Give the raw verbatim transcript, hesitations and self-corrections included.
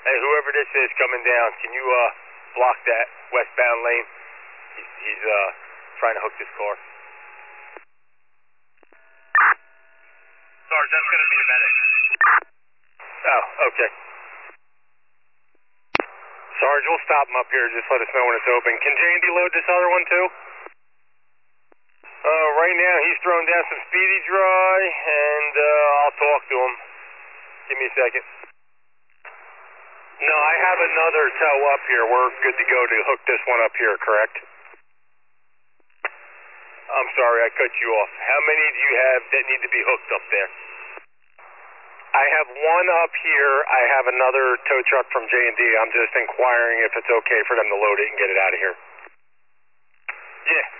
Hey, whoever this is coming down, can you uh block that westbound lane? He's, he's uh trying to hook this car. Sarge, that's going to be the medic. Oh, okay. Sarge, we'll stop him up here. Just let us know when it's open. Can J and D load this other one too? Uh, right now he's throwing down some speedy dry, and uh, I'll talk to him. Give me a second. No, I have another tow up here. We're good to go to hook this one up here, correct? I'm sorry, I cut you off. How many do you have that need to be hooked up there? I have one up here. I have another tow truck from J and D. I'm just inquiring if it's okay for them to load it and get it out of here. Yeah.